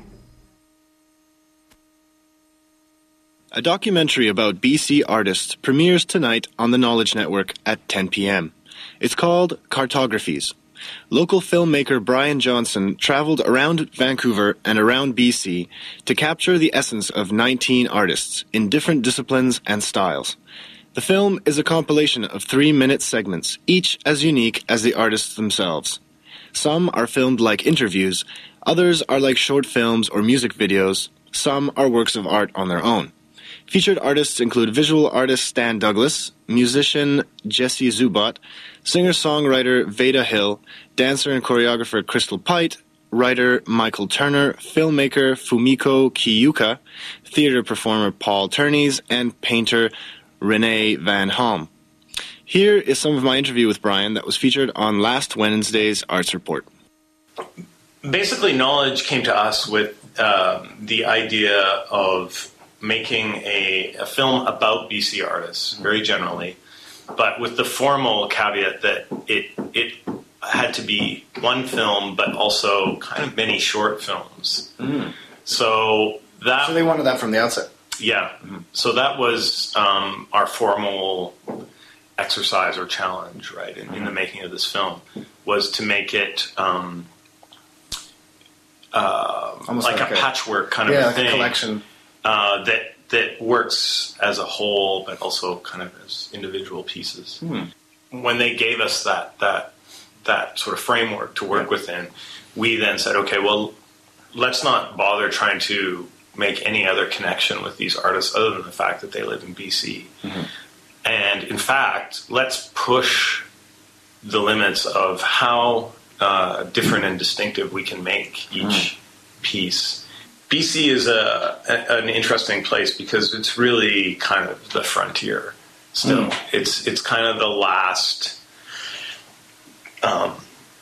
A documentary about B C artists premieres tonight on the Knowledge Network at ten p.m. It's called Cartographies. Local filmmaker Brian Johnson traveled around Vancouver and around B C to capture the essence of nineteen artists in different disciplines and styles. The film is a compilation of three-minute segments, each as unique as the artists themselves. Some are filmed like interviews, others are like short films or music videos, some are works of art on their own. Featured artists include visual artist Stan Douglas, musician Jesse Zubat, singer-songwriter Veda Hill, dancer and choreographer Crystal Pite, writer Michael Turner, filmmaker Fumiko Kiyuka, theater performer Paul Turney's, and painter Renee Van Halm. Here is some of my interview with Brian that was featured on last Wednesday's Arts Report. Basically, Knowledge came to us with uh, the idea of making a, a film about B C artists, very generally, but with the formal caveat that it it had to be one film, but also kind of many short films. Mm. So that so they wanted that from the outset. Yeah. Mm-hmm. So that was um, our formal exercise or challenge, right, in, mm-hmm. in the making of this film, was to make it um, uh, Almost like, like a, a patchwork kind yeah, of a like thing. A collection. Uh, that that works as a whole, but also kind of as individual pieces. Hmm. When they gave us that that that sort of framework to work yeah. within, we then said, okay, well, let's not bother trying to make any other connection with these artists other than the fact that they live in B C. Mm-hmm. And in fact, let's push the limits of how uh, different and distinctive we can make each mm. piece. B C is a, a an interesting place because it's really kind of the frontier. Still, mm. it's it's kind of the last, um,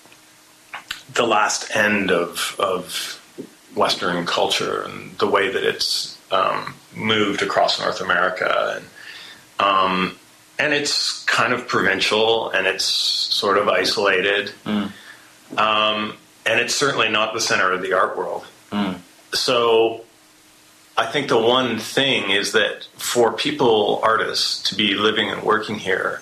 the last end of of Western culture and the way that it's um, moved across North America, and um, and it's kind of provincial and it's sort of isolated, mm. um, and it's certainly not the center of the art world. Mm. So I think the one thing is that for people, artists, to be living and working here,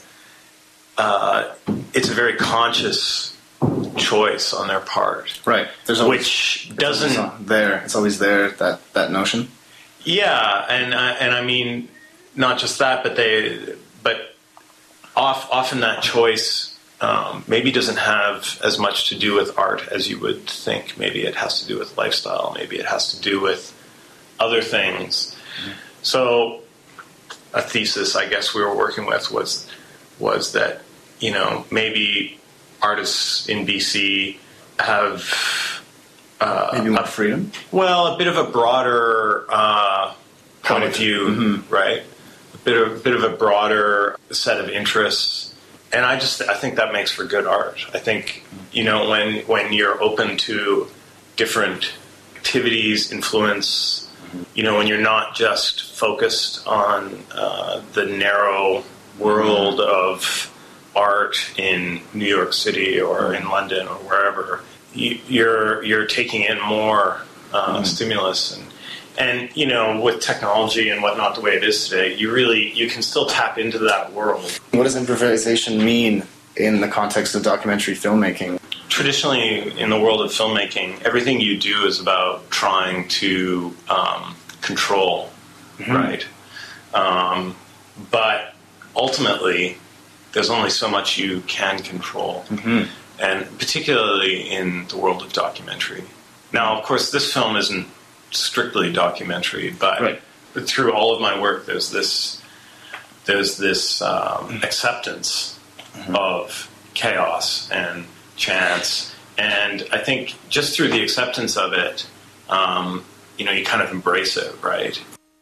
uh, it's a very conscious choice on their part. Right. There's always, which doesn't... It's there. It's always there, that, that notion. Yeah, and, uh, and I mean, not just that, but they... But off, often that choice... Um, maybe doesn't have as much to do with art as you would think. Maybe it has to do with lifestyle. Maybe it has to do with other things. Mm-hmm. So a thesis, I guess, we were working with was was that, you know, maybe artists in B C have... Uh, maybe more a, freedom? Well, a bit of a broader uh, point of view, mm-hmm. right? A bit of, bit of a broader set of interests. And I just, I think that makes for good art. I think, you know, when when you're open to different activities, influence, you know, when you're not just focused on uh, the narrow world of art in New York City or in London or wherever, you, you're you're taking in more uh, mm-hmm. stimulus. And, and, you know, with technology and whatnot the way it is today, you really, you can still tap into that world. What does improvisation mean in the context of documentary filmmaking? Traditionally, in the world of filmmaking, everything you do is about trying to um, control, mm-hmm. right? Um, but ultimately, there's only so much you can control, mm-hmm. and particularly in the world of documentary. Now, of course, this film isn't strictly documentary, but right. through all of my work, there's this there's this um, acceptance mm-hmm. of chaos and chance, and I think just through the acceptance of it, um, you know, you kind of embrace it, right?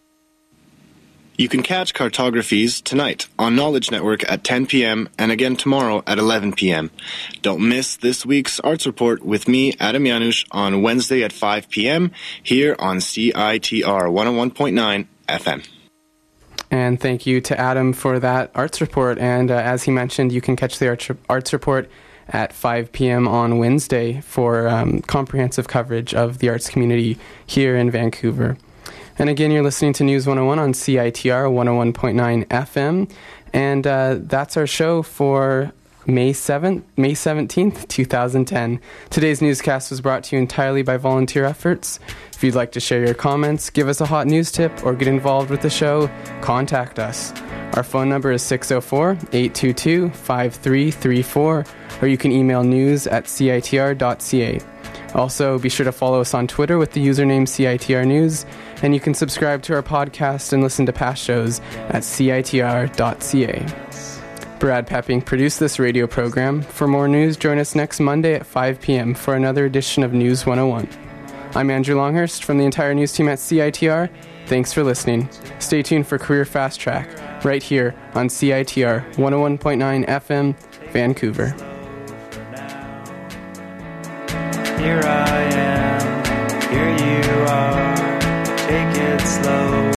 You can catch Cartographies tonight on Knowledge Network at ten p.m. and again tomorrow at eleven p.m. Don't miss this week's Arts Report with me, Adam Janusz, on Wednesday at five p.m. here on C I T R one oh one point nine F M. And thank you to Adam for that Arts Report. And uh, as he mentioned, you can catch the Arts, Arts Report at five p.m. on Wednesday for um, comprehensive coverage of the arts community here in Vancouver. And again, you're listening to News one oh one on C I T R one oh one point nine F M. And uh, that's our show for May seventh, May seventeenth, twenty ten. Today's newscast was brought to you entirely by volunteer efforts. If you'd like to share your comments, give us a hot news tip, or get involved with the show, contact us. Our phone number is six oh four, eight two two, five three three four, or you can email news at C I T R dot C A. Also, be sure to follow us on Twitter with the username C I T R News, and you can subscribe to our podcast and listen to past shows at C I T R dot C A. Brad Pepping produced this radio program. For more news, join us next Monday at five p.m. for another edition of News one oh one. I'm Andrew Longhurst from the entire news team at C I T R. Thanks for listening. Stay tuned for Career Fast Track right here on C I T R one oh one point nine F M, Vancouver. Here I am, here you are, take it slow.